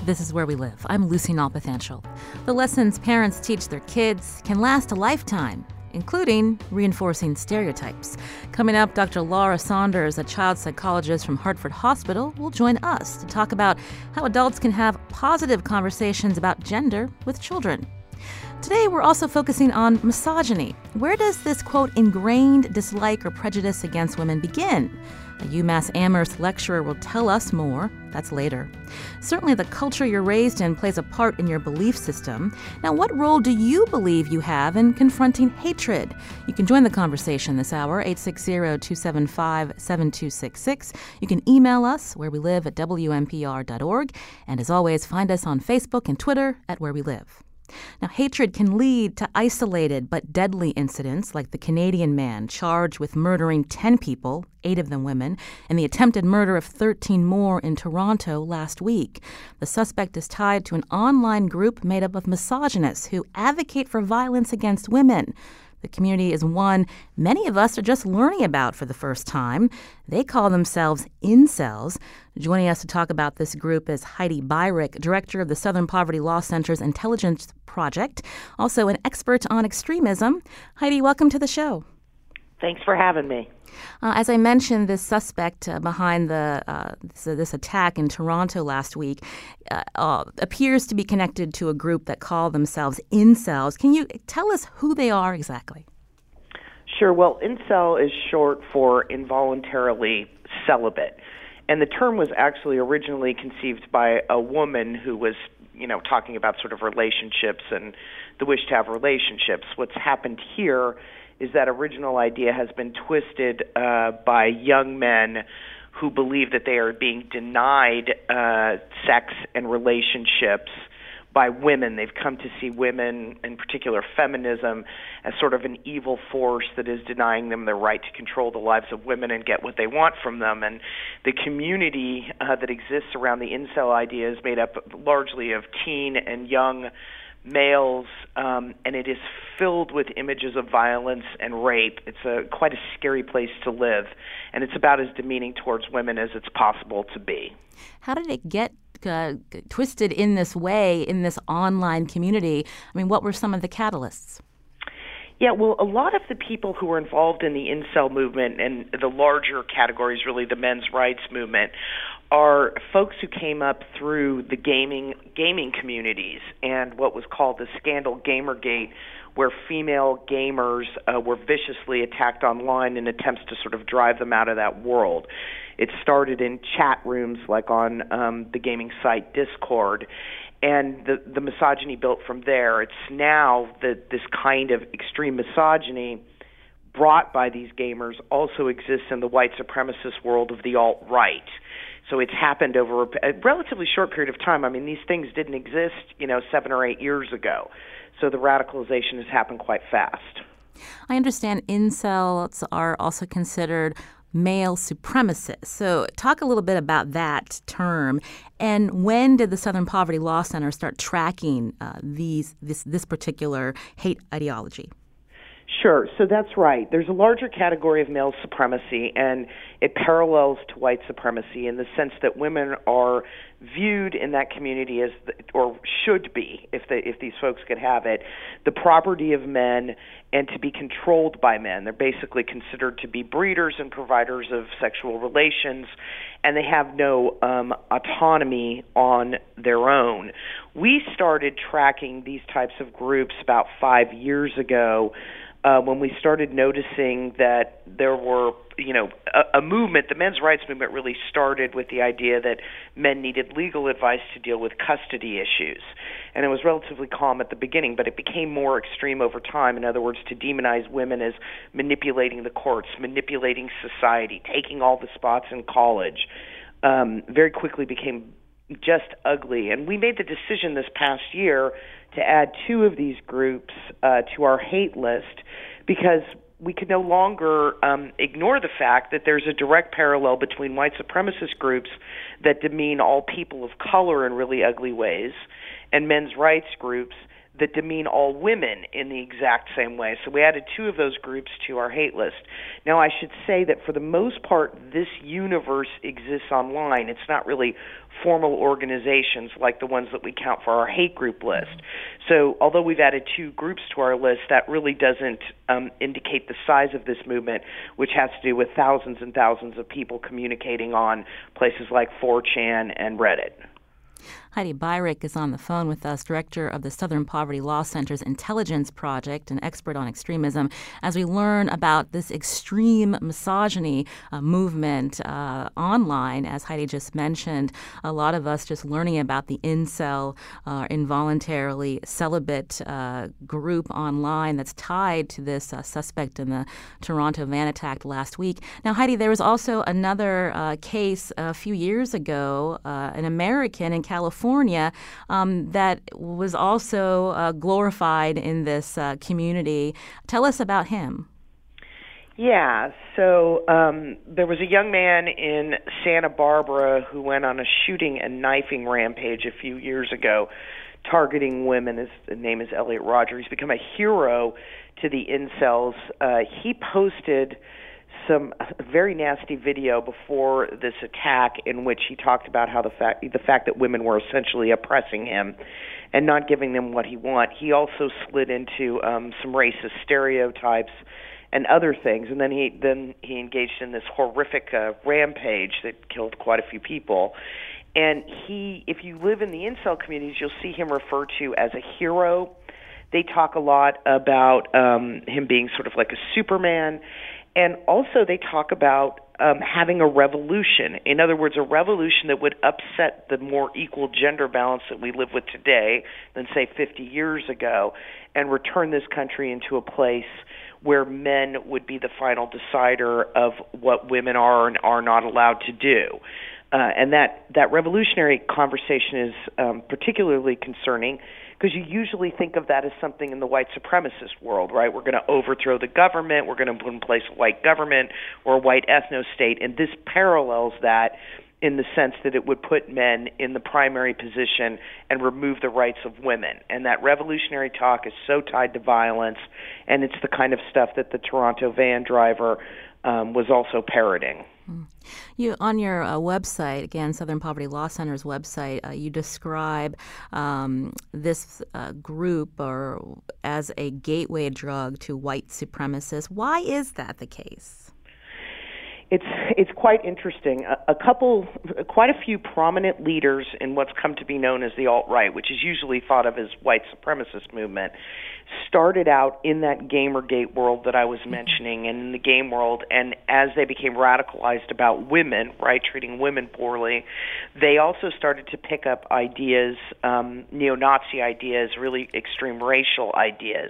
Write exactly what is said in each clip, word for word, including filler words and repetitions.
This is Where We Live. I'm Lucy Nalpathanchel. The lessons parents teach their kids can last a lifetime, including reinforcing stereotypes. Coming up, Doctor Laura Saunders, a child psychologist from Hartford Hospital, will join us to talk about how adults can have positive conversations about gender with children. Today, we're also focusing on misogyny. Where does this, quote, ingrained dislike or prejudice against women begin? A UMass Amherst lecturer will tell us more. That's later. Certainly, the culture you're raised in plays a part in your belief system. Now, what role do you believe you have in confronting hatred? You can join the conversation this hour, eight six zero, two seven five, seven two six six. You can email us, where we live at w n p r dot org. And as always, find us on Facebook and Twitter at Where We Live. Now, hatred can lead to isolated but deadly incidents like the Canadian man charged with murdering ten people, eight of them women, and the attempted murder of thirteen more in Toronto last week. The suspect is tied to an online group made up of misogynists who advocate for violence against women. The community is one many of us are just learning about for the first time. They call themselves incels. Joining us to talk about this group is Heidi Beirich, director of the Southern Poverty Law Center's Intelligence Project, also an expert on extremism. Heidi, welcome to the show. Thanks for having me. Uh, as I mentioned, this suspect uh, behind the uh, this, uh, this attack in Toronto last week uh, uh, appears to be connected to a group that call themselves incels. Can you tell us who they are exactly? Sure. Well, incel is short for involuntarily celibate. And the term was actually originally conceived by a woman who was, you know, talking about sort of relationships and the wish to have relationships. What's happened here is that original idea has been twisted uh, by young men who believe that they are being denied uh, sex and relationships by women. They've come to see women, in particular feminism, as sort of an evil force that is denying them their right to control the lives of women and get what they want from them. And the community uh, that exists around the incel idea is made up largely of teen and young males, um, and it is filled with images of violence and rape. It's a quite a scary place to live, and it's about as demeaning towards women as it's possible to be. How did it get uh, twisted in this way in this online community? I mean, what were some of the catalysts? Yeah, well, a lot of the people who were involved in the incel movement and the larger categories, really the men's rights movement, are folks who came up through the gaming gaming communities and what was called the scandal Gamergate, where female gamers uh, were viciously attacked online in attempts to sort of drive them out of that world. It started in chat rooms like on um, the gaming site Discord, and the, the misogyny built from there. It's now that this kind of extreme misogyny brought by these gamers also exists in the white supremacist world of the alt-right. So it's happened over a relatively short period of time. I mean, these things didn't exist, you know, seven or eight years ago. So the radicalization has happened quite fast. I understand incels are also considered male supremacists. So talk a little bit about that term. And when did the Southern Poverty Law Center start tracking uh, these this this particular hate ideology? Sure. So that's right. There's a larger category of male supremacy, and it parallels to white supremacy in the sense that women are viewed in that community as, the, or should be, if they, if these folks could have it, the property of men and to be controlled by men. They're basically considered to be breeders and providers of sexual relations, and they have no um, autonomy on their own. We started tracking these types of groups about five years ago, Uh, when we started noticing that there were, you know, a, a movement, the men's rights movement really started with the idea that men needed legal advice to deal with custody issues. And it was relatively calm at the beginning, but it became more extreme over time. In other words, to demonize women as manipulating the courts, manipulating society, taking all the spots in college, um, very quickly became just ugly. And we made the decision this past year to add two of these groups uh, to our hate list because we could no longer um, ignore the fact that there's a direct parallel between white supremacist groups that demean all people of color in really ugly ways and men's rights groups that demean all women in the exact same way. So we added two of those groups to our hate list. Now, I should say that for the most part, this universe exists online. It's not really formal organizations like the ones that we count for our hate group list. So although we've added two groups to our list, that really doesn't um, indicate the size of this movement, which has to do with thousands and thousands of people communicating on places like four chan and Reddit. Heidi Beirich is on the phone with us, director of the Southern Poverty Law Center's Intelligence Project, an expert on extremism, as we learn about this extreme misogyny uh, movement uh, online, as Heidi just mentioned. A lot of us just learning about the incel, uh, involuntarily celibate uh, group online that's tied to this uh, suspect in the Toronto van attack last week. Now, Heidi, there was also another uh, case a few years ago, uh, an American in California um, that was also uh, glorified in this uh, community. Tell us about him. Yeah, so um, there was a young man in Santa Barbara who went on a shooting and knifing rampage a few years ago, targeting women. His name is Elliot Rodger. He's become a hero to the incels. Uh, he posted some very nasty video before this attack in which he talked about how the fact the fact that women were essentially oppressing him and not giving him what he want. He also slid into um, some racist stereotypes and other things, and then he then he engaged in this horrific uh, rampage that killed quite a few people. And he, if you live in the incel communities, you'll see him referred to as a hero. They talk a lot about um, him being sort of like a Superman. And also they talk about um, having a revolution. In other words, a revolution that would upset the more equal gender balance that we live with today than, say, fifty years ago, and return this country into a place where men would be the final decider of what women are and are not allowed to do. Uh, and that, that revolutionary conversation is um, particularly concerning because you usually think of that as something in the white supremacist world, right? We're going to overthrow the government, we're going to put in place a white government or a white ethno-state, and this parallels that in the sense that it would put men in the primary position and remove the rights of women. And that revolutionary talk is so tied to violence, and it's the kind of stuff that the Toronto van driver um, was also parroting. You, on your uh, website, again, Southern Poverty Law Center's website, uh, you describe um, this uh, group or as a gateway drug to white supremacists. Why is that the case? It's it's quite interesting. A, a couple, quite a few prominent leaders in what's come to be known as the alt-right, which is usually thought of as white supremacist movement, started out in that Gamergate world that I was mentioning, and in the game world, and as they became radicalized about women, right, treating women poorly, they also started to pick up ideas, um, neo-Nazi ideas, really extreme racial ideas.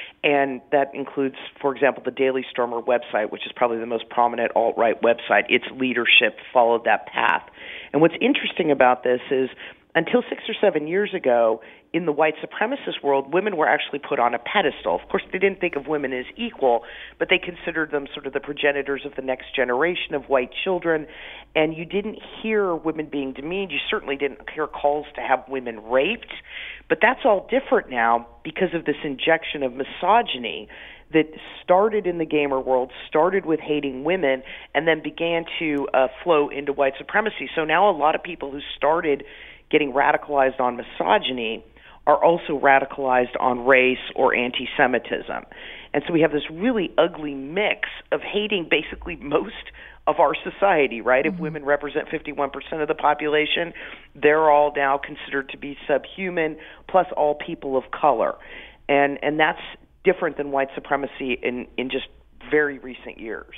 And that includes, for example, the Daily Stormer website, which is probably the most prominent alt-right website. Its leadership followed that path. And what's interesting about this is until six or seven years ago, in the white supremacist world, women were actually put on a pedestal. Of course, they didn't think of women as equal, but they considered them sort of the progenitors of the next generation of white children. And you didn't hear women being demeaned. You certainly didn't hear calls to have women raped. But that's all different now because of this injection of misogyny that started in the gamer world, started with hating women, and then began to uh, flow into white supremacy. So now a lot of people who started getting radicalized on misogyny are also radicalized on race or anti-Semitism. And so we have this really ugly mix of hating basically most of our society, right? Mm-hmm. If women represent fifty-one percent of the population, they're all now considered to be subhuman, plus all people of color. And and that's different than white supremacy in, in just very recent years.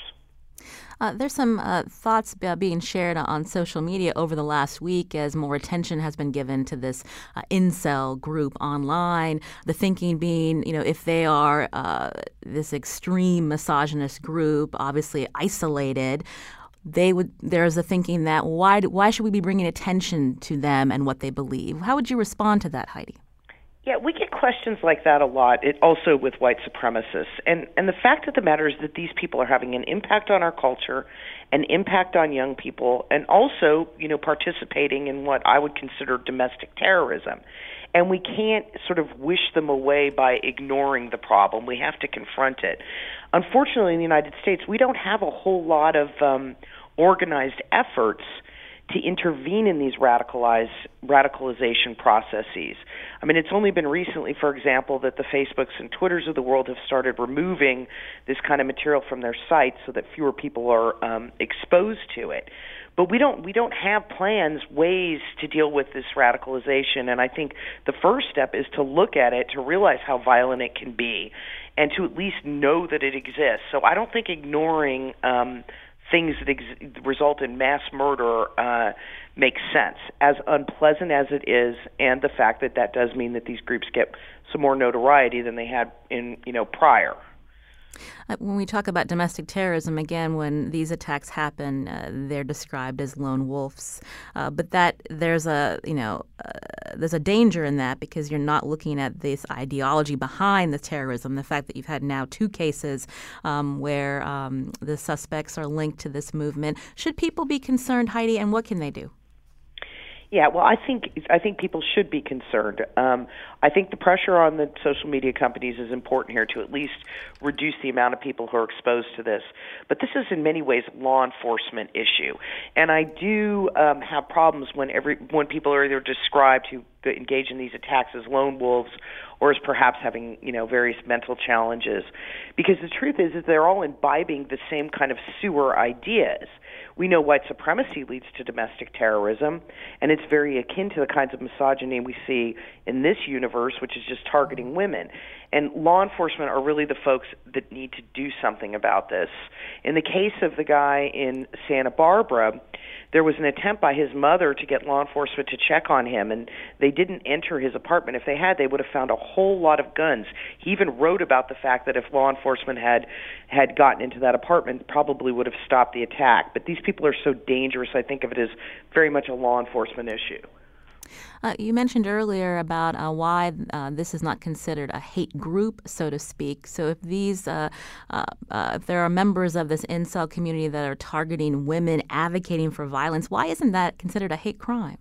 Uh, there's some uh, thoughts uh, being shared on social media over the last week as more attention has been given to this uh, incel group online. The thinking being, you know, if they are uh, this extreme misogynist group, obviously isolated, they would. There's a thinking that why why should we be bringing attention to them and what they believe? How would you respond to that, Heidi? Yeah, we get questions like that a lot, it, also with white supremacists. And and the fact of the matter is that these people are having an impact on our culture, an impact on young people, and also, you know, participating in what I would consider domestic terrorism. And we can't sort of wish them away by ignoring the problem. We have to confront it. Unfortunately, in the United States, we don't have a whole lot of um, organized efforts to intervene in these radicalize, radicalization processes. I mean, it's only been recently, for example, that the Facebooks and Twitters of the world have started removing this kind of material from their sites so that fewer people are um, exposed to it. But we don't we don't have plans, ways to deal with this radicalization. And I think the first step is to look at it, to realize how violent it can be, and to at least know that it exists. So I don't think ignoring um, things that ex- result in mass murder uh, makes sense, as unpleasant as it is, and the fact that that does mean that these groups get some more notoriety than they had in you know prior. Uh, when we talk about domestic terrorism, again, when these attacks happen, uh, they're described as lone wolves. Uh, but that there's a you know uh, there's a danger in that, because you're not looking at this ideology behind the terrorism. The fact that you've had now two cases um, where um, the suspects are linked to this movement. Should people be concerned, Heidi, and what can they do? Yeah, well, I think I think people should be concerned. Um, I think the pressure on the social media companies is important here to at least reduce the amount of people who are exposed to this. But this is in many ways a law enforcement issue, and I do um, have problems when every when people are either described who engage in these attacks as lone wolves or as perhaps having you know various mental challenges, because the truth is is they're all imbibing the same kind of sewer ideas. We know white supremacy leads to domestic terrorism, and it's very akin to the kinds of misogyny we see in this universe, which is just targeting women. And law enforcement are really the folks that need to do something about this. In the case of the guy in Santa Barbara, there was an attempt by his mother to get law enforcement to check on him, and they didn't enter his apartment. If they had, they would have found a whole lot of guns. He even wrote about the fact that if law enforcement had had gotten into that apartment, probably would have stopped the attack. But these people are so dangerous, I think of it as very much a law enforcement issue. Uh, you mentioned earlier about uh, why uh, this is not considered a hate group, so to speak. So if these, uh, uh, uh, if there are members of this incel community that are targeting women, advocating for violence, why isn't that considered a hate crime?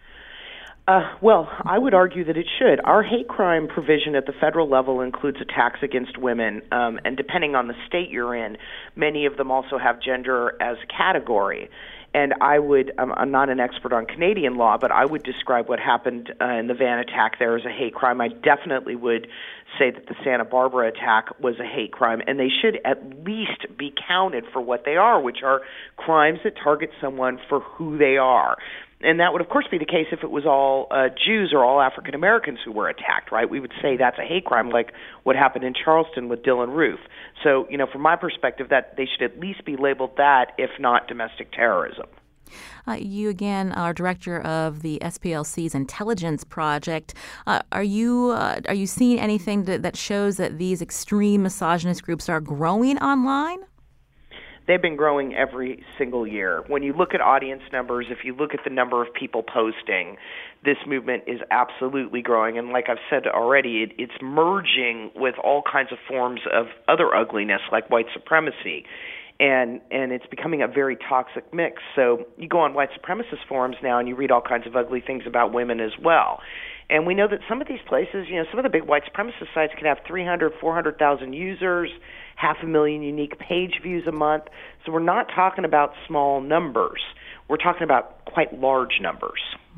Uh, well, I would argue that it should. Our hate crime provision at the federal level includes attacks against women, um, and depending on the state you're in, many of them also have gender as a category. And I would, I'm, I'm not an expert on Canadian law, but I would describe what happened uh, in the van attack there as a hate crime. I definitely would say that the Santa Barbara attack was a hate crime, and they should at least be counted for what they are, which are crimes that target someone for who they are. And that would, of course, be the case if it was all uh, Jews or all African Americans who were attacked, right? We would say that's a hate crime, like what happened in Charleston with Dylan Roof. So, you know, from my perspective, that they should at least be labeled that, if not domestic terrorism. Uh, you, again, are director of the S P L C's Intelligence Project. Uh, are you uh, are you seeing anything that, that shows that these extreme misogynist groups are growing online? They've been growing every single year. When you look at audience numbers, if you look at the number of people posting, this movement is absolutely growing. And like I've said already, it, it's merging with all kinds of forms of other ugliness, like white supremacy. And and it's becoming a very toxic mix. So you go on white supremacist forums now and you read all kinds of ugly things about women as well. And we know that some of these places, you know, some of the big white supremacist sites can have three hundred, four hundred thousand users, half a million unique page views a month. So we're not talking about small numbers. We're talking about quite large numbers.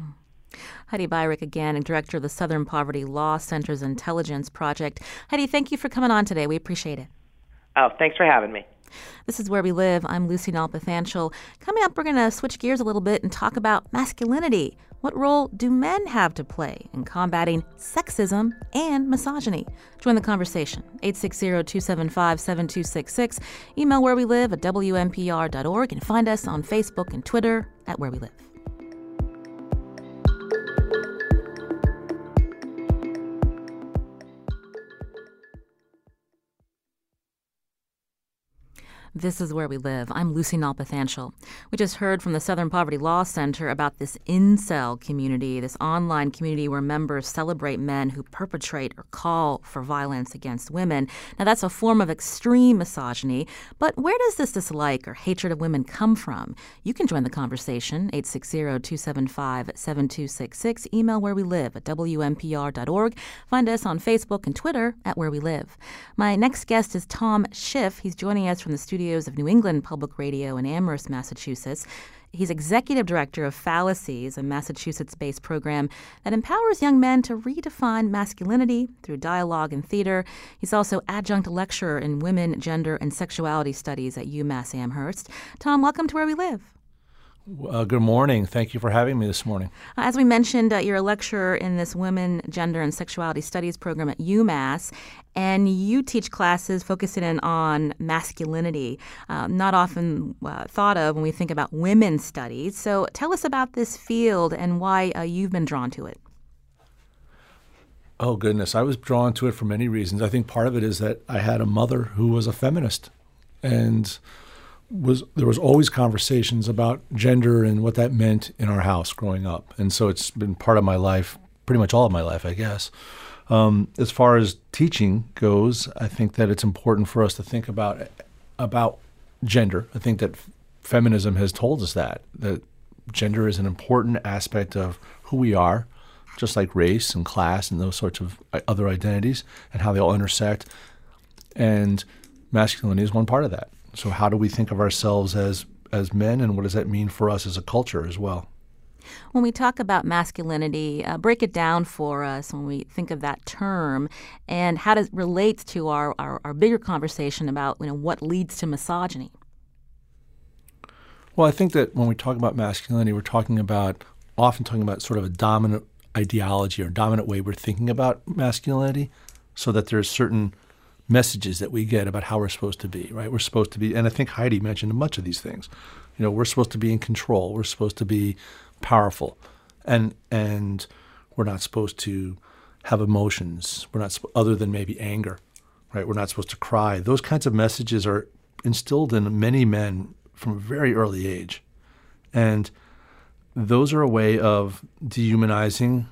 Heidi Beirich, again, and director of the Southern Poverty Law Center's Intelligence Project. Heidi, thank you for coming on today. We appreciate it. Oh, thanks for having me. This is Where We Live. I'm Lucy Nalpathanchel. Coming up, we're going to switch gears a little bit and talk about masculinity. What role do men have to play in combating sexism and misogyny? Join the conversation. eight six zero, two seven five, seven two six six. Email where we live at W N P R dot org and find us on Facebook and Twitter at Where We Live. This is Where We Live. I'm Lucy Nalpathanchel. We just heard from the Southern Poverty Law Center about this incel community, this online community where members celebrate men who perpetrate or call for violence against women. Now, that's a form of extreme misogyny, but where does this dislike or hatred of women come from? You can join the conversation, eight six zero, two seven five, seven two six six. Email Where We Live at W M P R dot org. Find us on Facebook and Twitter at Where We Live. My next guest is Tom Schiff. He's joining us from the studio of New England Public Radio in Amherst, Massachusetts. He's executive director of Fallacies, a Massachusetts-based program that empowers young men to redefine masculinity through dialogue and theater. He's also adjunct lecturer in women, gender, and sexuality studies at UMass Amherst. Tom, welcome to Where We Live. Uh, good morning. Thank you for having me this morning. Uh, as we mentioned, uh, you're a lecturer in this Women, Gender, and Sexuality Studies program at UMass, and you teach classes focusing in on masculinity, uh, not often uh, thought of when we think about women's studies. So tell us about this field and why uh, you've been drawn to it. Oh, goodness. I was drawn to it for many reasons. I think part of it is that I had a mother who was a feminist, and was there was always conversations about gender and what that meant in our house growing up. And so it's been part of my life, pretty much all of my life, I guess. Um, as far as teaching goes, I think that it's important for us to think about about gender. I think that feminism has told us that, that gender is an important aspect of who we are, just like race and class and those sorts of other identities and how they all intersect. And masculinity is one part of that. So how do we think of ourselves as as men, and what does that mean for us as a culture as well? When we talk about masculinity, uh, break it down for us when we think of that term and how does it relate to our, our, our bigger conversation about, you know, what leads to misogyny. Well, I think that when we talk about masculinity, we're talking about, often talking about sort of a dominant ideology or dominant way we're thinking about masculinity, so that there's certain messages that we get about how we're supposed to be, right? We're supposed to be, and I think Heidi mentioned much of these things. You know, we're supposed to be in control. We're supposed to be powerful, and and we're not supposed to have emotions. We're not, other than maybe anger, right? We're not supposed to cry. Those kinds of messages are instilled in many men from a very early age, and those are a way of dehumanizing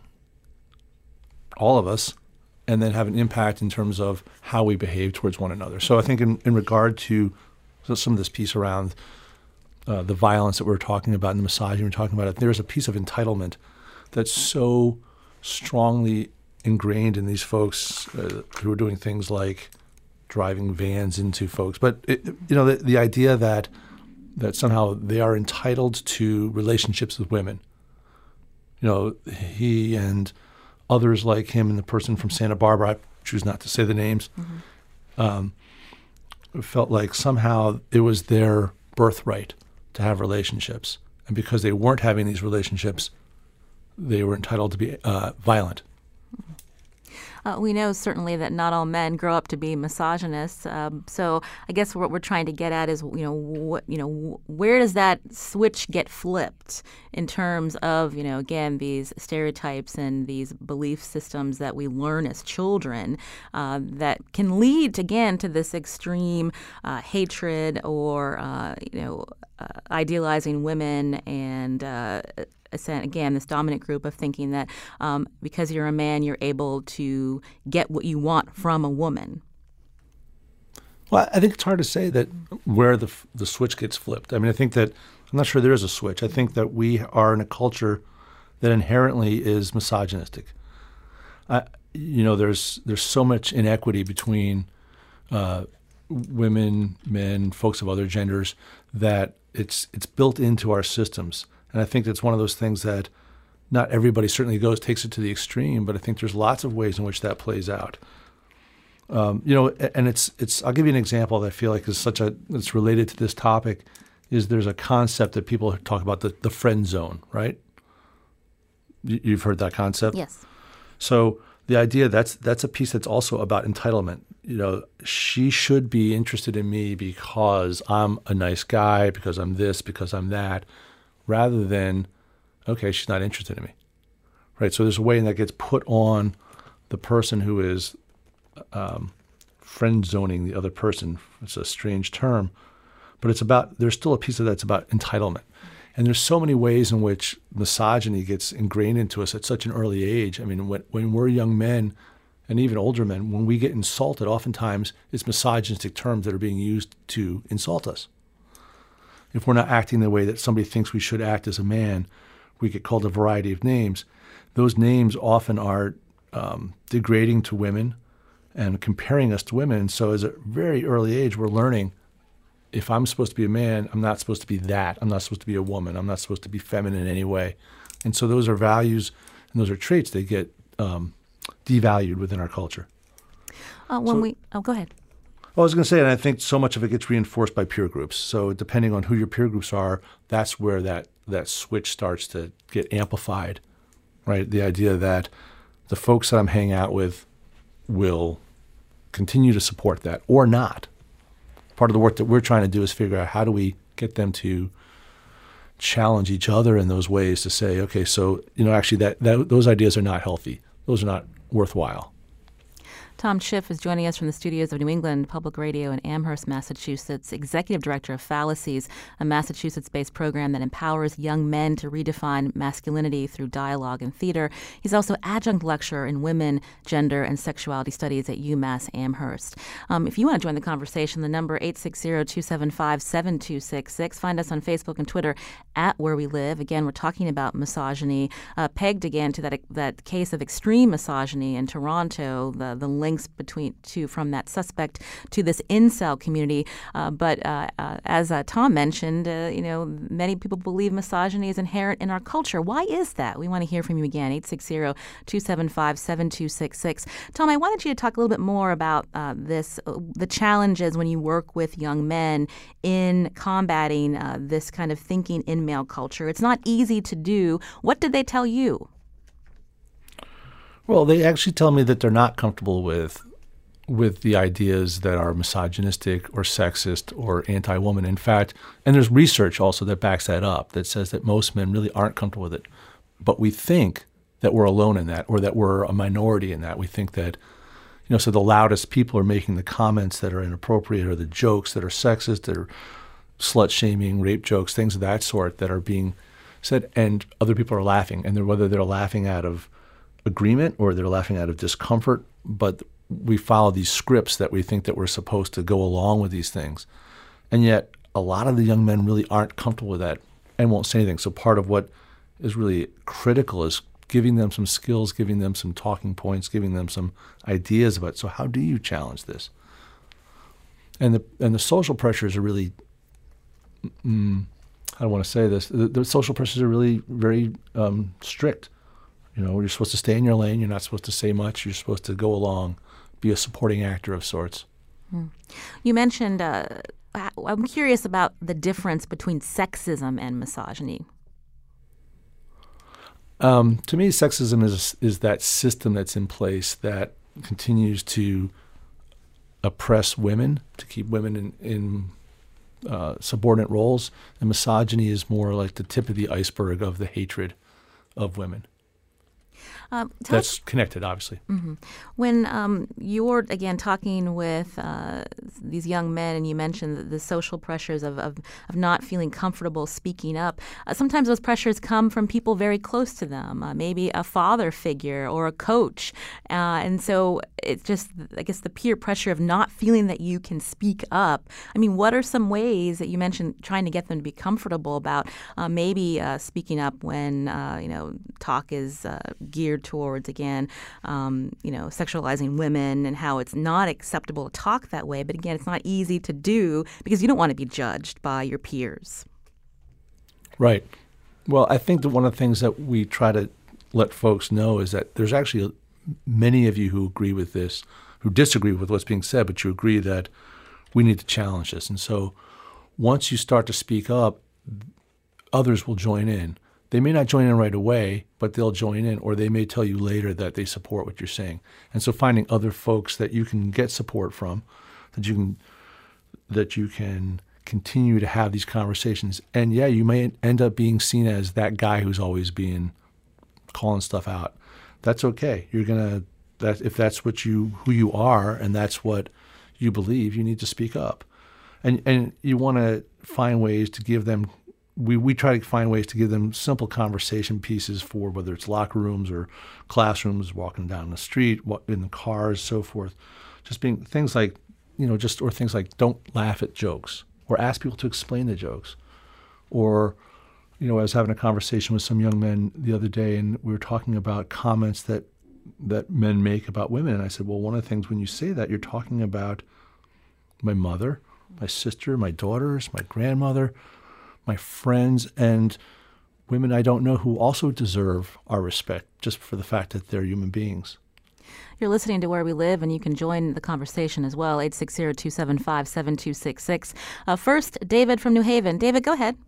all of us, and then have an impact in terms of how we behave towards one another. So I think in, in regard to some of this piece around uh, the violence that we're talking about and the misogyny we're talking about, there's a piece of entitlement that's so strongly ingrained in these folks uh, who are doing things like driving vans into folks. But it, you know, the, the idea that that somehow they are entitled to relationships with women. You know, he and others like him and the person from Santa Barbara, I choose not to say the names, mm-hmm. um, felt like somehow it was their birthright to have relationships. And because they weren't having these relationships, they were entitled to be uh, violent. Uh, we know certainly that not all men grow up to be misogynists. Um, so I guess what we're trying to get at is, you know, what, you know, where does that switch get flipped in terms of, you know, again, these stereotypes and these belief systems that we learn as children uh, that can lead, again, to this extreme uh, hatred or, uh, you know, uh, idealizing women and uh, again, this dominant group of thinking that um, because you're a man, you're able to get what you want from a woman. Well, I think it's hard to say that where the the switch gets flipped. I mean, I think that I'm not sure there is a switch. I think that we are in a culture that inherently is misogynistic. I, you know, there's there's so much inequity between uh, women, men, folks of other genders that it's it's built into our systems. And I think that's one of those things that not everybody certainly goes, takes it to the extreme, but I think there's lots of ways in which that plays out. Um, you know, and it's, it's, I'll give you an example that I feel like is such a, it's related to this topic, is there's a concept that people talk about, the, the friend zone, right? You've heard that concept? Yes. So the idea, that's, that's a piece that's also about entitlement. You know, she should be interested in me because I'm a nice guy, because I'm this, because I'm that, rather than, okay, she's not interested in me, right? So there's a way that gets put on the person who is um, friend zoning the other person. It's a strange term, but it's about, there's still a piece of that's about entitlement. And there's so many ways in which misogyny gets ingrained into us at such an early age. I mean, when, when we're young men and even older men, when we get insulted, oftentimes it's misogynistic terms that are being used to insult us. If we're not acting the way that somebody thinks we should act as a man, we get called a variety of names. Those names often are um, degrading to women and comparing us to women. And so at a very early age, we're learning, if I'm supposed to be a man, I'm not supposed to be that. I'm not supposed to be a woman. I'm not supposed to be feminine in any way. And so those are values and those are traits that get um, devalued within our culture. Uh, when so, we, oh, go ahead. Well, I was going to say, and I think so much of it gets reinforced by peer groups. So depending on who your peer groups are, that's where that, that switch starts to get amplified, right? The idea that the folks that I'm hanging out with will continue to support that or not. Part of the work that we're trying to do is figure out how do we get them to challenge each other in those ways to say, okay, so, you know, actually that, that those ideas are not healthy. Those are not worthwhile. Tom Schiff is joining us from the studios of New England Public Radio in Amherst, Massachusetts, Executive Director of Fallacies, a Massachusetts-based program that empowers young men to redefine masculinity through dialogue and theater. He's also adjunct lecturer in women, gender, and sexuality studies at UMass Amherst. Um, if you want to join the conversation, the number eight six zero, two seven five, seven two six six. Find us on Facebook and Twitter at Where We Live. Again, we're talking about misogyny, uh, pegged again to that that case of extreme misogyny in Toronto, the, the link between to from that suspect to this incel community. Uh, but uh, uh, as uh, Tom mentioned, uh, you know, many people believe misogyny is inherent in our culture. Why is that? We want to hear from you again, eight six zero, two seven five, seven two six six. Tom, I wanted you to talk a little bit more about uh, this, uh, the challenges when you work with young men in combating uh, this kind of thinking in male culture. It's not easy to do. What did they tell you? Well, they actually tell me that they're not comfortable with with the ideas that are misogynistic or sexist or anti-woman. In fact, and there's research also that backs that up, that says that most men really aren't comfortable with it. But we think that we're alone in that, or that we're a minority in that. We think that, you know, so the loudest people are making the comments that are inappropriate, or the jokes that are sexist, that are slut-shaming, rape jokes, things of that sort that are being said, and other people are laughing. And they're, whether they're laughing out of agreement or they're laughing out of discomfort, but we follow these scripts that we think that we're supposed to go along with these things. And yet a lot of the young men really aren't comfortable with that and won't say anything. So part of what is really critical is giving them some skills, giving them some talking points, giving them some ideas about, so how do you challenge this? And the and the social pressures are really, mm, I don't want to say this, the, the social pressures are really very um, strict. You know, you're supposed to stay in your lane. You're not supposed to say much. You're supposed to go along, be a supporting actor of sorts. Mm. You mentioned, uh, I'm curious about the difference between sexism and misogyny. Um, to me, sexism is is that system that's in place that continues to oppress women, to keep women in, in uh, subordinate roles. And misogyny is more like the tip of the iceberg of the hatred of women. Um, That's us, connected, obviously. Mm-hmm. When um, you're, again, talking with uh, these young men, and you mentioned the, the social pressures of, of, of not feeling comfortable speaking up, uh, sometimes those pressures come from people very close to them, uh, maybe a father figure or a coach. Uh, and so it's just, I guess, the peer pressure of not feeling that you can speak up. I mean, what are some ways that you mentioned trying to get them to be comfortable about uh, maybe uh, speaking up when, uh, you know, talk is uh, geared towards, again, um, you know, sexualizing women and how it's not acceptable to talk that way. But again, it's not easy to do because you don't want to be judged by your peers. Right. Well, I think that one of the things that we try to let folks know is that there's actually many of you who agree with this, who disagree with what's being said, but you agree that we need to challenge this. And so once you start to speak up, others will join in. They may not join in right away, but they'll join in, or they may tell you later that they support what you're saying. And so finding other folks that you can get support from, that you can that you can continue to have these conversations. And yeah, you may end up being seen as that guy who's always being calling stuff out. That's okay. You're gonna that if that's what you who you are and that's what you believe, you need to speak up. And and you want to find ways to give them, we, we try to find ways to give them simple conversation pieces for whether it's locker rooms or classrooms, walking down the street, in the cars, so forth. Just being things like, you know, just, or things like don't laugh at jokes or ask people to explain the jokes. Or, you know, I was having a conversation with some young men the other day, and we were talking about comments that that men make about women. And I said, well, one of the things when you say that, you're talking about my mother, my sister, my daughters, my grandmother, my friends, and women I don't know who also deserve our respect just for the fact that they're human beings. You're listening to Where We Live, and you can join the conversation as well, eight six zero, two seven five, seven two six six. Uh, first, David from New Haven. David, go ahead.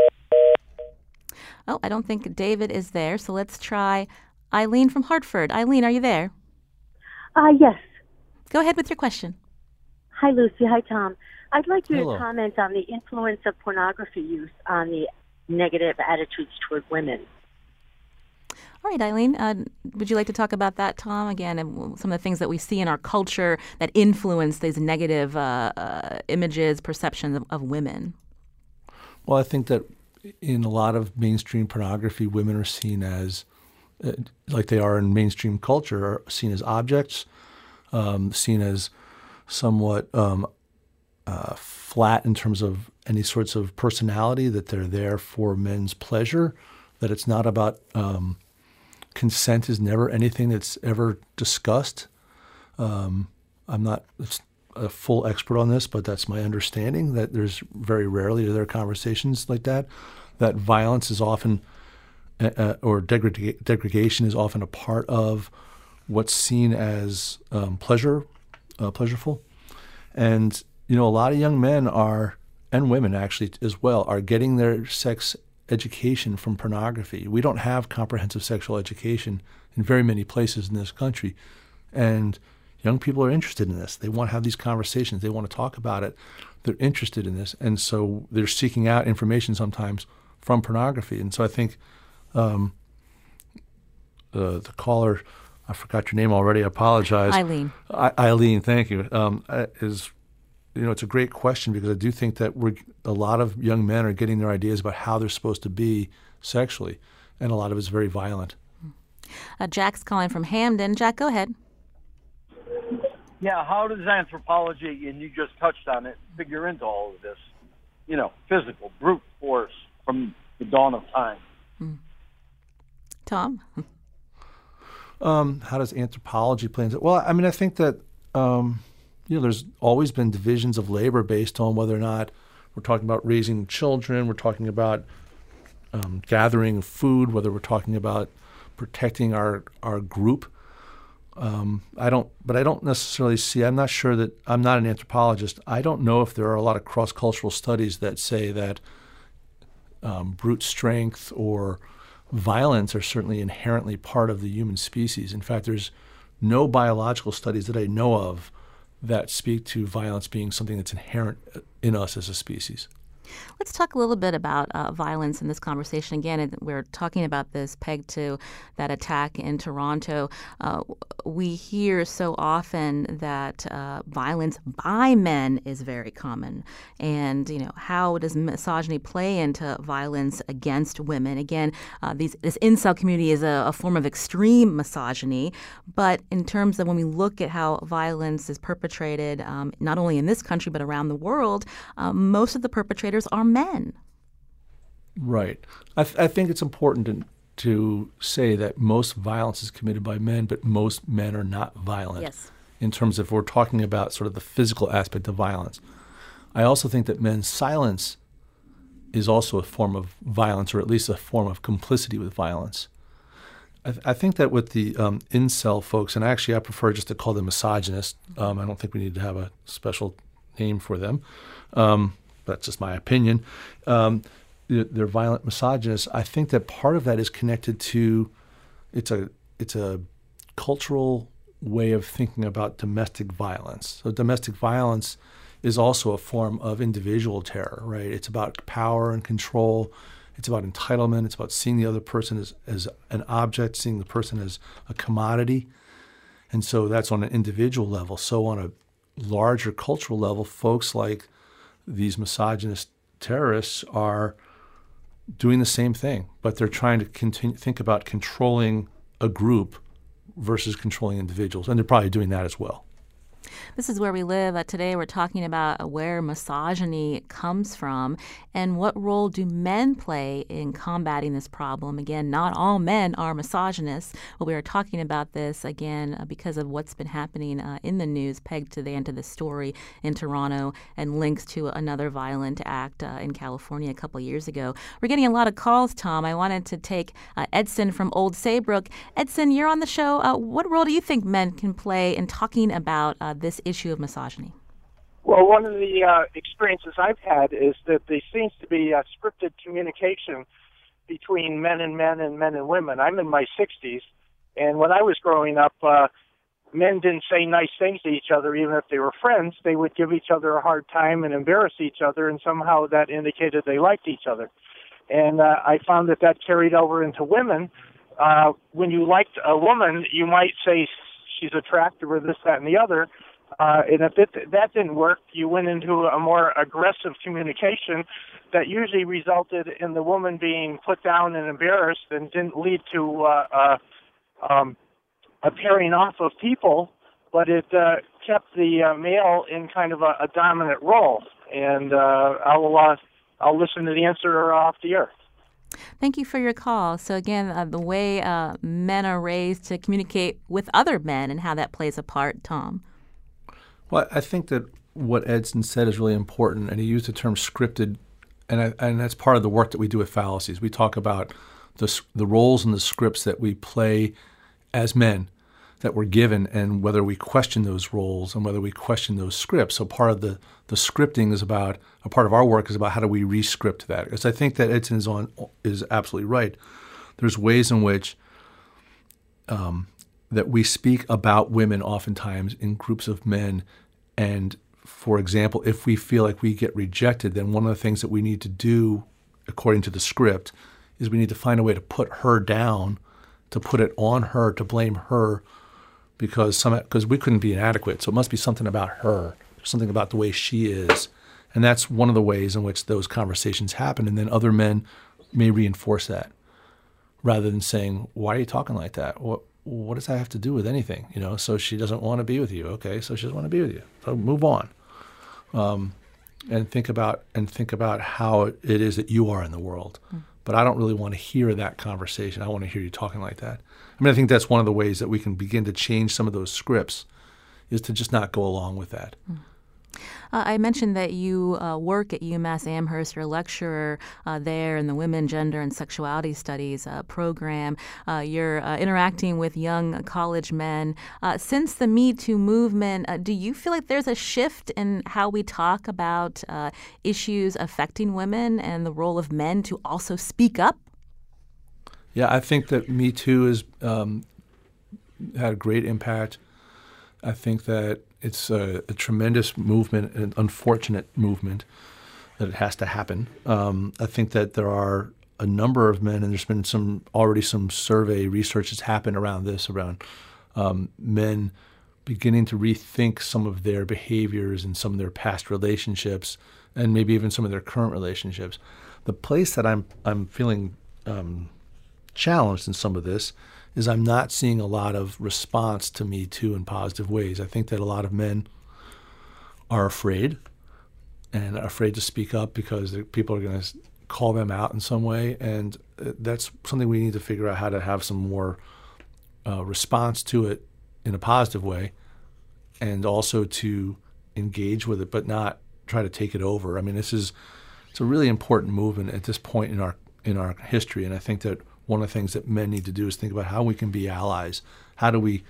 Oh, I don't think David is there, so let's try Eileen from Hartford. Eileen, are you there? Uh, yes. Go ahead with your question. Hi, Lucy. Hi, Tom. I'd like you Hello. to comment on the influence of pornography use on the negative attitudes toward women. All right, Eileen, uh, would you like to talk about that, Tom? Again, and some of the things that we see in our culture that influence these negative uh, uh, images, perceptions of, of women. Well, I think that in a lot of mainstream pornography, women are seen as, uh, like they are in mainstream culture, are seen as objects, um, seen as somewhat um, uh, flat in terms of any sorts of personality, that they're there for men's pleasure, that it's not about um, consent is never anything that's ever discussed. Um, I'm not a full expert on this, but that's my understanding, that there's very rarely are there conversations like that, that violence is often, uh, or degrad- degradation is often a part of what's seen as um, pleasure, uh, pleasureful. And, you know, a lot of young men are, and women actually as well, are getting their sex education from pornography. We don't have comprehensive sexual education in very many places in this country. And young people are interested in this. They want to have these conversations. They want to talk about it. They're interested in this. And so they're seeking out information sometimes from pornography. And so I think um, uh, the caller, I forgot your name already, I apologize. Eileen. I- Eileen, thank you, um, is, you know, it's a great question, because I do think that we're, a lot of young men are getting their ideas about how they're supposed to be sexually, and a lot of it's very violent. Uh, Jack's calling from Hamden. Jack, go ahead. Yeah, how does anthropology, and you just touched on it, figure into all of this? You know, physical, brute force from the dawn of time. Hmm. Tom? Um, how does anthropology play into it? Well, I mean, I think that, um, you know, there's always been divisions of labor based on whether or not we're talking about raising children, we're talking about um, gathering food, whether we're talking about protecting our, our group. Um, I don't, but I don't necessarily see, I'm not sure that, I'm not an anthropologist. I don't know if there are a lot of cross-cultural studies that say that um, brute strength or violence are certainly inherently part of the human species. In fact, there's no biological studies that I know of that speak to violence being something that's inherent in us as a species. Let's talk a little bit about uh, violence in this conversation. Again, we're talking about this pegged to that attack in Toronto. Uh, we hear so often that uh, violence by men is very common. And, you know, how does misogyny play into violence against women? Again, uh, these, this incel community is a, a form of extreme misogyny. But in terms of when we look at how violence is perpetrated, um, not only in this country but around the world, uh, most of the perpetrators are men. Right. I, th- I think it's important to, to say that most violence is committed by men, but most men are not violent. Yes. In terms of, if we're talking about sort of the physical aspect of violence. I also think that men's silence is also a form of violence, or at least a form of complicity with violence. I, th- I think that with the um, incel folks, and actually I prefer just to call them misogynists. Um, I don't think we need to have a special name for them. Um, That's just my opinion. Um, they're violent misogynists. I think that part of that is connected to it's a it's a cultural way of thinking about domestic violence. So domestic violence is also a form of individual terror, right? It's about power and control. It's about entitlement. It's about seeing the other person as, as an object, seeing the person as a commodity. And so that's on an individual level. So on a larger cultural level, folks like these misogynist terrorists are doing the same thing, but they're trying to continue think about controlling a group versus controlling individuals, and they're probably doing that as well. This is Where We Live. Uh, today we're talking about where misogyny comes from and what role do men play in combating this problem. Again, not all men are misogynists. Well, we are talking about this, again, uh, because of what's been happening uh, in the news, pegged to the end of the story in Toronto and links to another violent act uh, in California a couple years ago. We're getting a lot of calls, Tom. I wanted to take uh, Edson from Old Saybrook. Edson, you're on the show. Uh, what role do you think men can play in talking about uh, this issue of misogyny? Well, one of the uh, experiences I've had is that there seems to be a scripted communication between men and men and men and women. I'm in my sixties, and when I was growing up, uh, men didn't say nice things to each other, even if they were friends. They would give each other a hard time and embarrass each other, and somehow that indicated they liked each other. And uh, I found that that carried over into women. Uh, when you liked a woman, you might say she's attractive or this, that, and the other. Uh, and if it, that didn't work, you went into a more aggressive communication that usually resulted in the woman being put down and embarrassed and didn't lead to uh, uh, um, a pairing off of people, but it uh, kept the uh, male in kind of a, a dominant role. And uh, I'll, uh, I'll listen to the answer off the air. Thank you for your call. So again, uh, the way uh, men are raised to communicate with other men and how that plays a part, Tom. Well, I think that what Edson said is really important, and he used the term scripted, and I, and that's part of the work that we do with fallacies. We talk about the the roles and the scripts that we play as men that we're given, and whether we question those roles and whether we question those scripts. So part of the, the scripting is about, a part of our work is about how do we re-script that. Because I think that Edson is on is absolutely right. There's ways in which um, that we speak about women oftentimes in groups of men. And for example, if we feel like we get rejected, then one of the things that we need to do, according to the script, is we need to find a way to put her down, to put it on her, to blame her, because some because we couldn't be inadequate. So it must be something about her, something about the way she is. And that's one of the ways in which those conversations happen. And then other men may reinforce that rather than saying, why are you talking like that? What what does that have to do with anything? You know, so she doesn't want to be with you. Okay, so she doesn't want to be with you. So move on. Um, and think about and think about how it is that you are in the world. Mm. But I don't really want to hear that conversation. I want to hear you talking like that. I mean, I think that's one of the ways that we can begin to change some of those scripts, is to just not go along with that. Mm. Uh, I mentioned that you uh, work at UMass Amherst. You're a lecturer uh, there in the Women, Gender, and Sexuality Studies uh, program. Uh, you're uh, interacting with young college men. Uh, since the Me Too movement, uh, do you feel like there's a shift in how we talk about uh, issues affecting women and the role of men to also speak up? Yeah, I think that Me Too has um, had a great impact. I think that it's a, a tremendous movement, an unfortunate movement, that it has to happen. Um, I think that there are a number of men, and there's been some already some survey research that's happened around this, around um, men beginning to rethink some of their behaviors and some of their past relationships, and maybe even some of their current relationships. The place that I'm I'm feeling um, challenged in some of this is I'm not seeing a lot of response to Me Too in positive ways. I think that a lot of men are afraid and are afraid to speak up because people are going to call them out in some way, and that's something we need to figure out how to have some more uh, response to it in a positive way, and also to engage with it, but not try to take it over. I mean, this is it's a really important movement at this point in our in our history, and I think that one of the things that men need to do is think about how we can be allies. How do we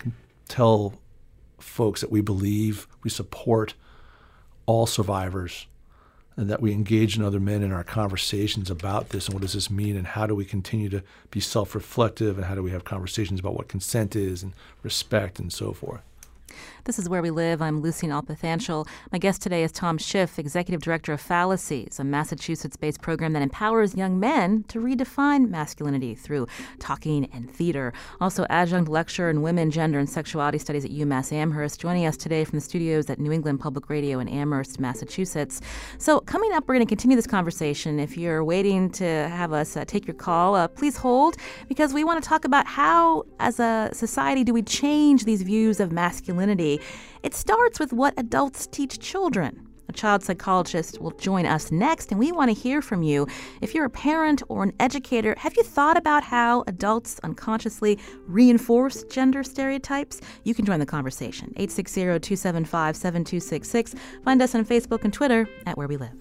tell folks that we believe, we support all survivors, and that we engage in other men in our conversations about this, and what does this mean, and how do we continue to be self-reflective, and how do we have conversations about what consent is and respect and so forth. This is Where We Live. I'm Lucy Nalpathanchel. My guest today is Tom Schiff, Executive Director of Fallacies, a Massachusetts-based program that empowers young men to redefine masculinity through talking and theater. Also, adjunct lecturer in women, gender, and sexuality studies at UMass Amherst, joining us today from the studios at New England Public Radio in Amherst, Massachusetts. So coming up, we're going to continue this conversation. If you're waiting to have us uh, take your call, uh, please hold, because we want to talk about how, as a society, do we change these views of masculinity. It starts with what adults teach children. A child psychologist will join us next, and we want to hear from you. If you're a parent or an educator, have you thought about how adults unconsciously reinforce gender stereotypes? You can join the conversation. eight six zero, two seven five, seven two six six. Find us on Facebook and Twitter at Where We Live.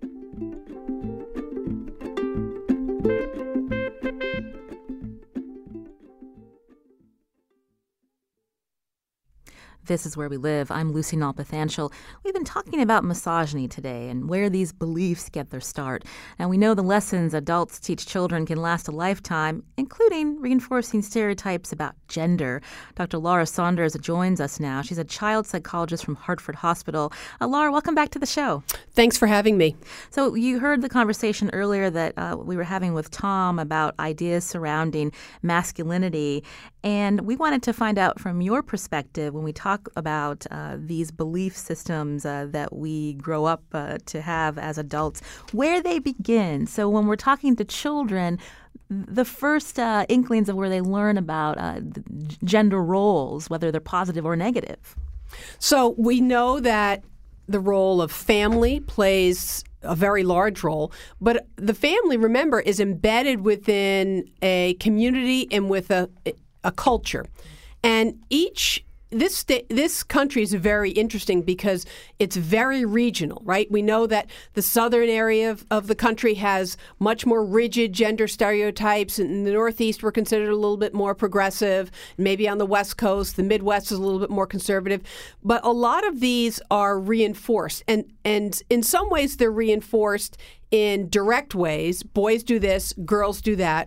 This is Where We Live. I'm Lucy Nalpathanchel. We've been talking about misogyny today and where these beliefs get their start. And we know the lessons adults teach children can last a lifetime, including reinforcing stereotypes about gender. Doctor Laura Saunders joins us now. She's a child psychologist from Hartford Hospital. Uh, Laura, welcome back to the show. Thanks for having me. So you heard the conversation earlier that uh, we were having with Tom about ideas surrounding masculinity. And we wanted to find out from your perspective, when we talk about uh, these belief systems uh, that we grow up uh, to have as adults, where they begin. So when we're talking to children, the first uh, inklings of where they learn about uh, gender roles, whether they're positive or negative. So we know that the role of family plays a very large role, but the family, remember, is embedded within a community and with a a culture. And each This sta- this country is very interesting because it's very regional, right? We know that the southern area of, of the country has much more rigid gender stereotypes. In the Northeast, we're considered a little bit more progressive. Maybe on the West Coast, the Midwest is a little bit more conservative. But a lot of these are reinforced. And, and in some ways, they're reinforced in direct ways. Boys do this, girls do that.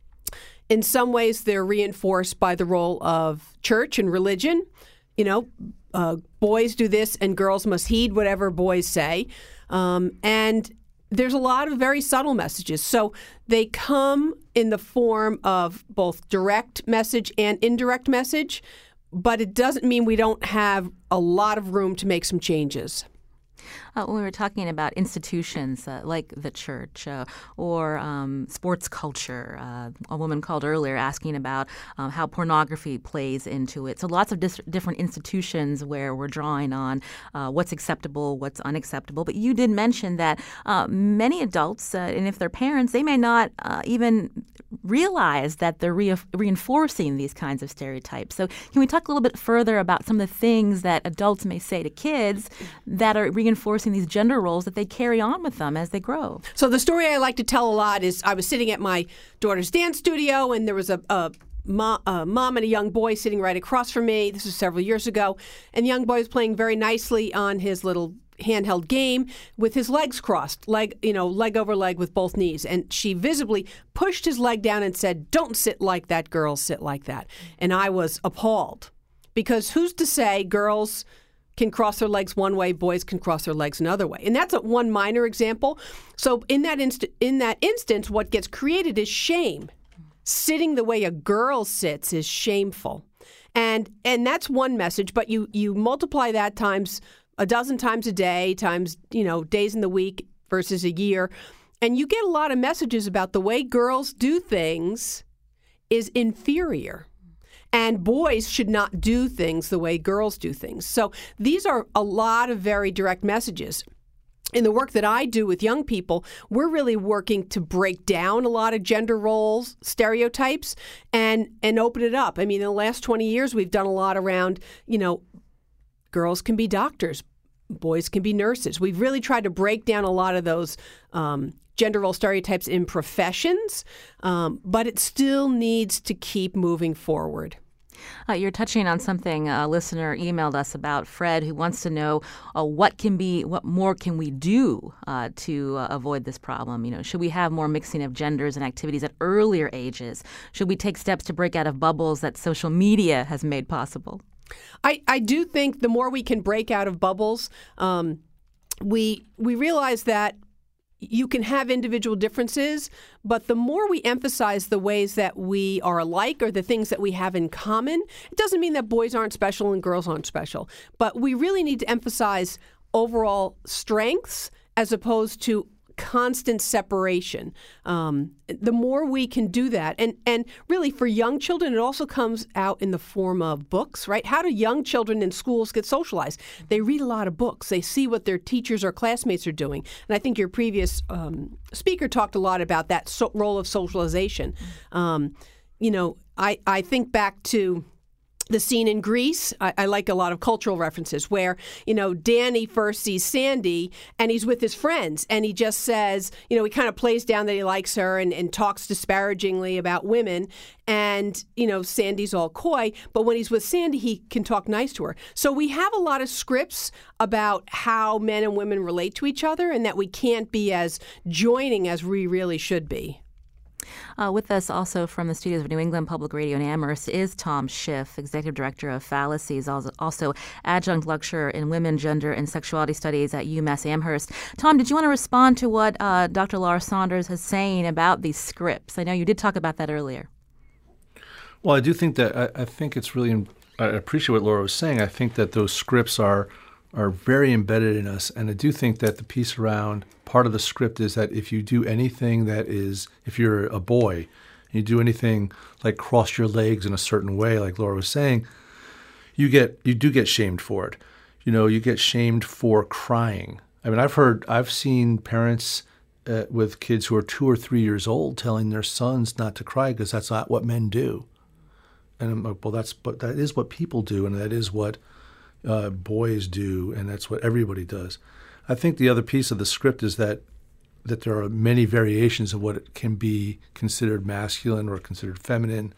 In some ways, they're reinforced by the role of church and religion. You know, uh, boys do this and girls must heed whatever boys say. Um, and there's a lot of very subtle messages. So they come in the form of both direct message and indirect message, but it doesn't mean we don't have a lot of room to make some changes. Uh, when we were talking about institutions uh, like the church uh, or um, sports culture, uh, a woman called earlier asking about um, how pornography plays into it. So lots of dis- different institutions where we're drawing on uh, what's acceptable, what's unacceptable. But you did mention that uh, many adults, uh, and if they're parents, they may not uh, even realize that they're re- reinforcing these kinds of stereotypes. So can we talk a little bit further about some of the things that adults may say to kids that are reinforcing these gender roles that they carry on with them as they grow? So the story I like to tell a lot is I was sitting at my daughter's dance studio, and there was a, a, mo- a mom and a young boy sitting right across from me. This was several years ago. And the young boy was playing very nicely on his little handheld game with his legs crossed, leg, you know, leg over leg with both knees. And she visibly pushed his leg down and said, "Don't sit like that, girls, sit like that." And I was appalled, because who's to say girls can cross their legs one way, boys can cross their legs another way? And that's a one minor example. So in that inst- in that instance, what gets created is shame. Sitting the way a girl sits is shameful. And and that's one message, but you you multiply that times a dozen times a day, times, you know, days in the week versus a year, and you get a lot of messages about the way girls do things is inferior. And boys should not do things the way girls do things. So these are a lot of very direct messages. In the work that I do with young people, we're really working to break down a lot of gender roles, stereotypes, and and open it up. I mean, in the last twenty years, we've done a lot around, you know, girls can be doctors, boys can be nurses. We've really tried to break down a lot of those um, gender role stereotypes in professions, um, but it still needs to keep moving forward. Uh, you're touching on something a listener emailed us about, Fred, who wants to know uh, what can be, what more can we do uh, to uh, avoid this problem? You know, should we have more mixing of genders and activities at earlier ages? Should we take steps to break out of bubbles that social media has made possible? I, I do think the more we can break out of bubbles, um, we we realize that you can have individual differences, but the more we emphasize the ways that we are alike or the things that we have in common, it doesn't mean that boys aren't special and girls aren't special. But we really need to emphasize overall strengths as opposed to constant separation. Um, the more we can do that, and and really for young children, it also comes out in the form of books, right? How do young children in schools get socialized? They read a lot of books. They see what their teachers or classmates are doing. And I think your previous um, speaker talked a lot about that so- role of socialization. Um, you know, I, I think back to the scene in Grease. I, I like a lot of cultural references where, you know, Danny first sees Sandy and he's with his friends and he just says, you know, he kind of plays down that he likes her and, and talks disparagingly about women. And, you know, Sandy's all coy. But when he's with Sandy, he can talk nice to her. So we have a lot of scripts about how men and women relate to each other and that we can't be as joining as we really should be. Uh, with us also from the studios of New England Public Radio in Amherst is Tom Schiff, Executive Director of Fallacies, also adjunct lecturer in Women, Gender, and Sexuality Studies at UMass Amherst. Tom, did you want to respond to what uh, Doctor Laura Saunders is saying about these scripts? I know you did talk about that earlier. Well, I do think that I, I think it's really I appreciate what Laura was saying. I think that those scripts are are very embedded in us, and I do think that the piece around part of the script is that if you do anything that is, if you're a boy, you do anything like cross your legs in a certain way, like Laura was saying, you get you do get shamed for it. You know, you get shamed for crying. I mean, I've heard, I've seen parents uh, with kids who are two or three years old telling their sons not to cry because that's not what men do. And I'm like, well, that's but that is what people do, and that is what uh, boys do, and that's what everybody does. I think the other piece of the script is that that there are many variations of what can be considered masculine or considered feminine,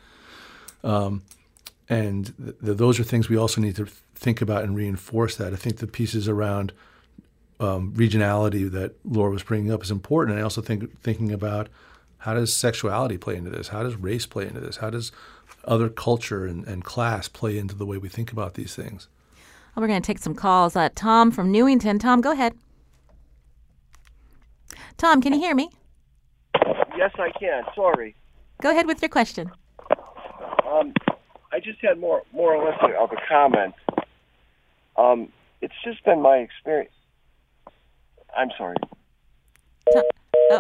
um, and th- those are things we also need to think about and reinforce. That I think the pieces around um, regionality that Laura was bringing up is important, and I also think thinking about how does sexuality play into this? How does race play into this? How does other culture and, and class play into the way we think about these things? Well, we're going to take some calls. Uh, Tom from Newington. Tom, go ahead. Tom, can you hear me? Yes, I can. Sorry. Go ahead with your question. Um, I just had more, more or less of a comment. Um, it's just been my experience. I'm sorry. Tom, oh.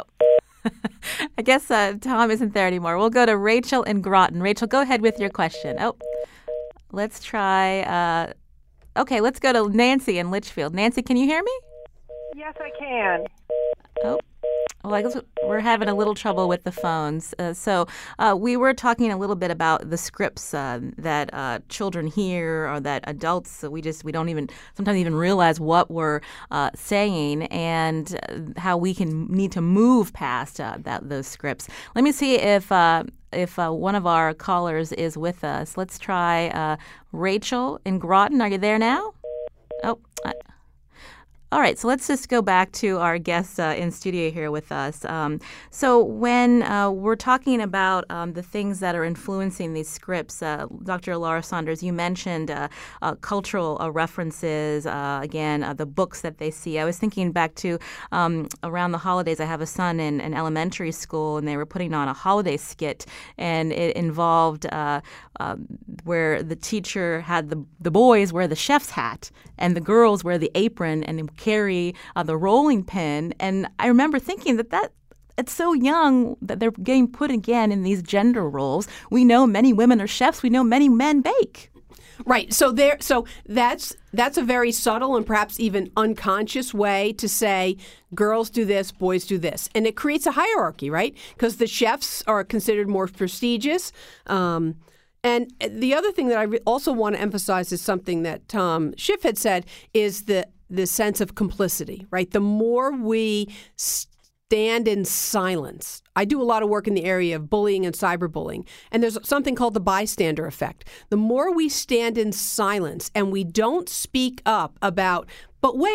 I guess uh, Tom isn't there anymore. We'll go to Rachel in Groton. Rachel, go ahead with your question. Oh, let's try. Uh, okay, let's go to Nancy in Litchfield. Nancy, can you hear me? Yes, I can. Oh, well, I guess we're having a little trouble with the phones. Uh, so uh, we were talking a little bit about the scripts uh, that uh, children hear or that adults, so we just, we don't even sometimes even realize what we're uh, saying and how we can need to move past uh, that those scripts. Let me see if uh, if uh, one of our callers is with us. Let's try uh, Rachel in Groton. Are you there now? Oh, I, All right, so let's just go back to our guests uh, in studio here with us. Um, so when uh, we're talking about um, the things that are influencing these scripts, uh, Doctor Laura Saunders, you mentioned uh, uh, cultural uh, references, uh, again, uh, the books that they see. I was thinking back to um, around the holidays, I have a son in an elementary school, and they were putting on a holiday skit, and it involved uh, uh, where the teacher had the, the boys wear the chef's hat, and the girls wear the apron, and carry uh, the rolling pin. And I remember thinking that that it's so young that they're getting put again in these gender roles. We know many women are chefs. We know many men bake. Right. So there. So that's that's a very subtle and perhaps even unconscious way to say girls do this, boys do this, and it creates a hierarchy, right? Because the chefs are considered more prestigious. Um, And the other thing that I also want to emphasize is something that Tom Schiff had said is the the sense of complicity, right? The more we stand in silence. I do a lot of work in the area of bullying and cyberbullying, and there's something called the bystander effect. The more we stand in silence and we don't speak up about, but wait,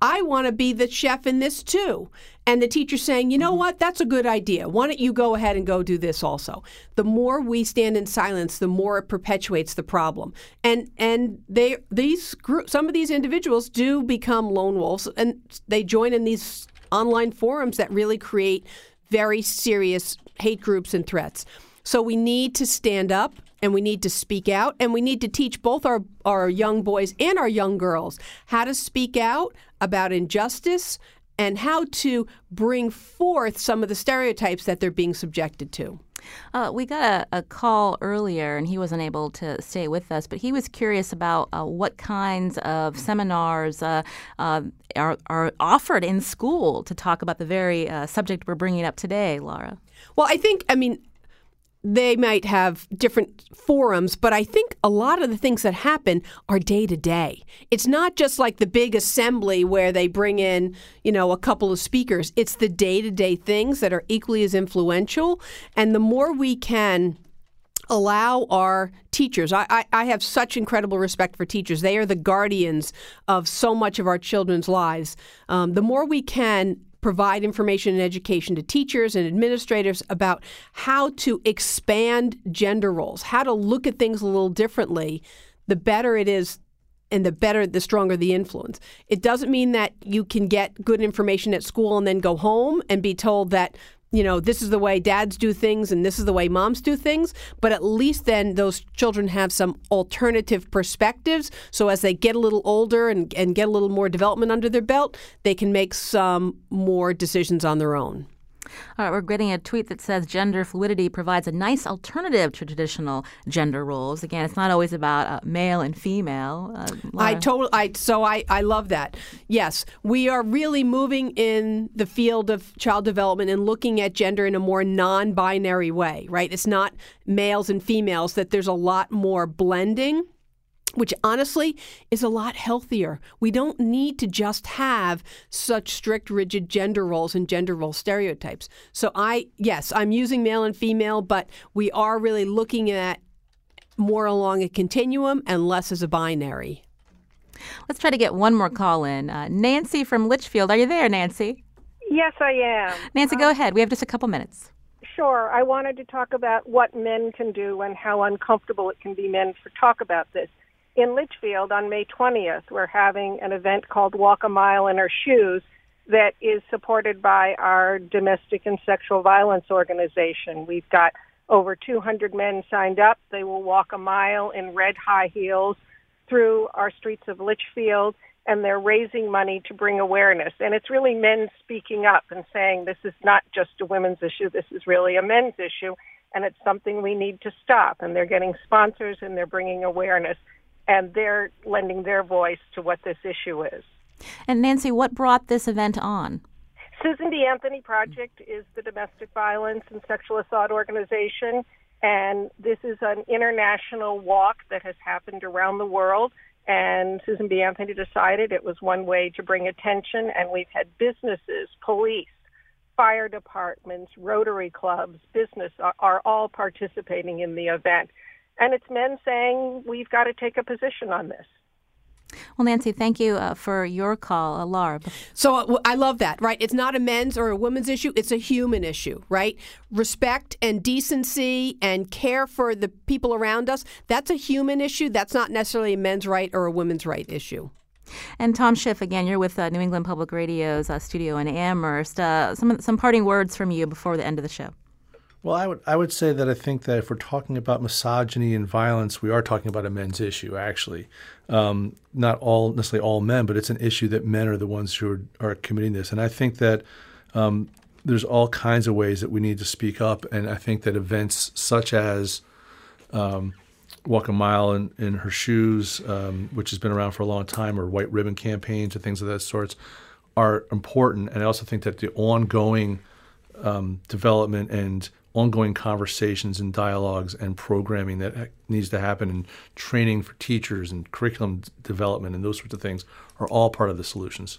I want to be the chef in this too. And the teacher saying, you know what, that's a good idea. Why don't you go ahead and go do this also? The more we stand in silence, the more it perpetuates the problem. And and they these group, some of these individuals do become lone wolves, and they join in these online forums that really create very serious hate groups and threats. So we need to stand up, and we need to speak out, and we need to teach both our, our young boys and our young girls how to speak out about injustice and how to bring forth some of the stereotypes that they're being subjected to. Uh, we got a, a call earlier, and he wasn't able to stay with us, but he was curious about uh, what kinds of seminars uh, uh, are, are offered in school to talk about the very uh, subject we're bringing up today, Laura. Well, I think, I mean, they might have different forums, but I think a lot of the things that happen are day to day. It's not just like the big assembly where they bring in, you know, a couple of speakers. It's the day to day things that are equally as influential. And the more we can allow our teachers, I, I, I have such incredible respect for teachers. They are the guardians of so much of our children's lives. Um, the more we can provide information and education to teachers and administrators about how to expand gender roles, how to look at things a little differently, the better it is, and the better, the stronger the influence. It doesn't mean that you can get good information at school and then go home and be told that, you know, this is the way dads do things and this is the way moms do things. But at least then those children have some alternative perspectives. So as they get a little older and, and get a little more development under their belt, they can make some more decisions on their own. All right, we're getting a tweet that says gender fluidity provides a nice alternative to traditional gender roles. Again, it's not always about uh, male and female. Uh, I totally. I so I, I love that. Yes, we are really moving in the field of child development and looking at gender in a more non-binary way. Right? It's not males and females. That there's a lot more blending, which honestly is a lot healthier. We don't need to just have such strict, rigid gender roles and gender role stereotypes. So I, yes, I'm using male and female, but we are really looking at more along a continuum and less as a binary. Let's try to get one more call in. Uh, Nancy from Litchfield. Are you there, Nancy? Yes, I am. Nancy, um, go ahead. We have just a couple minutes. Sure. I wanted to talk about what men can do and how uncomfortable it can be men to talk about this. In Litchfield, on May twentieth, we're having an event called Walk a Mile in Our Shoes that is supported by our domestic and sexual violence organization. We've got over two hundred men signed up. They will walk a mile in red high heels through our streets of Litchfield, and they're raising money to bring awareness. And it's really men speaking up and saying this is not just a women's issue, this is really a men's issue, and it's something we need to stop. And they're getting sponsors and they're bringing awareness. And they're lending their voice to what this issue is. And Nancy, what brought this event on? Susan B. Anthony Project is the domestic violence and sexual assault organization, and this is an international walk that has happened around the world. And Susan B. Anthony decided it was one way to bring attention, and we've had businesses, police, fire departments, Rotary clubs, business are, are all participating in the event. And it's men saying we've got to take a position on this. Well, Nancy, thank you uh, for your call. Uh, Laura. So uh, I love that, right? It's not a men's or a women's issue. It's a human issue, right? Respect and decency and care for the people around us, that's a human issue. That's not necessarily a men's right or a women's right issue. And Tom Schiff, again, you're with uh, New England Public Radio's uh, studio in Amherst. Uh, some, some parting words from you before the end of the show. Well, I would I would say that I think that if we're talking about misogyny and violence, we are talking about a men's issue, actually. Um, not all necessarily all men, but it's an issue that men are the ones who are, are committing this. And I think that um, there's all kinds of ways that we need to speak up. And I think that events such as um, Walk a Mile in, in Her Shoes, um, which has been around for a long time, or white ribbon campaigns or things of that sort, are important. And I also think that the ongoing um, development and ongoing conversations and dialogues and programming that needs to happen, and training for teachers and curriculum development and those sorts of things are all part of the solutions.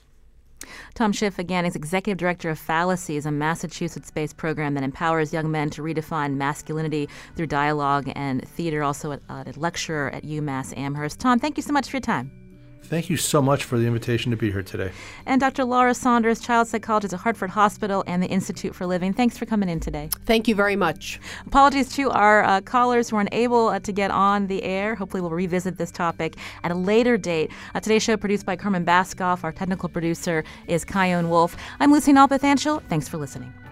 Tom Schiff, again, is Executive Director of Fallacies, a Massachusetts-based program that empowers young men to redefine masculinity through dialogue and theater, also a, a lecturer at UMass Amherst. Tom, thank you so much for your time. Thank you so much for the invitation to be here today. And Doctor Laura Saunders, child psychologist at Hartford Hospital and the Institute for Living. Thanks for coming in today. Thank you very much. Apologies to our uh, callers who were unable uh, to get on the air. Hopefully we'll revisit this topic at a later date. Uh, today's show produced by Carmen Baskoff. Our technical producer is Kyone Wolf. I'm Lucy Nalpathanchel. Thanks for listening.